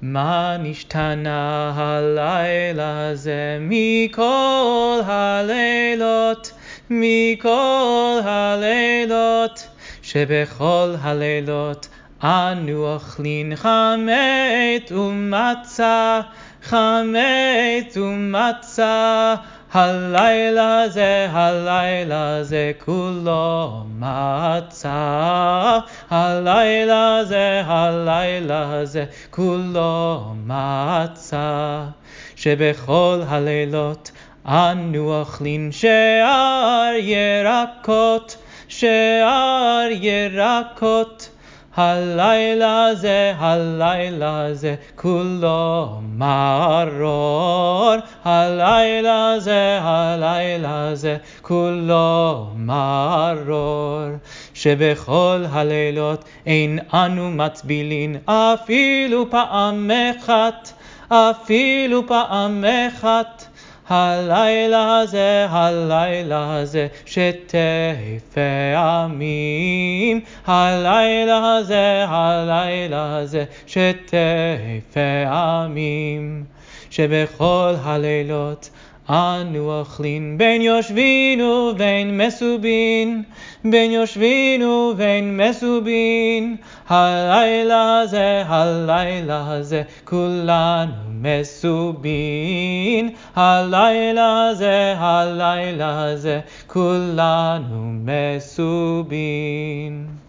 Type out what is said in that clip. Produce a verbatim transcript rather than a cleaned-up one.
מה נשתנה הלילה הזה מכל הלילות, מכל הלילות, שבכל הלילות אנו אוכלים חמץ ומצה, חמץ ומצה. הלילה זה, הלילה זה כולו מצה, הלילה זה, הלילה זה כולו מצה. שבכל הלילות אנו אוכלים שאר ירקות, שאר ירקות. הלילה זה, הלילה זה כולו מרור, הלילה זה, הלילה זה כולו מרור. שבכל הלילות אין אנו מצבילין אפילו פעם אחת, אפילו פעם אחת. הלילה זה, הלילה זה שתי פעמים, הלילה זה, הלילה זה שתי פעמים. שבכל הלילות אנו אוכלים בין יושבין ובין מסובין, בין יושבין ובין מסובין. הלילה זה, הלילה זה כולנו מסובין, הלילה זה, הלילה זה כולנו מסובין.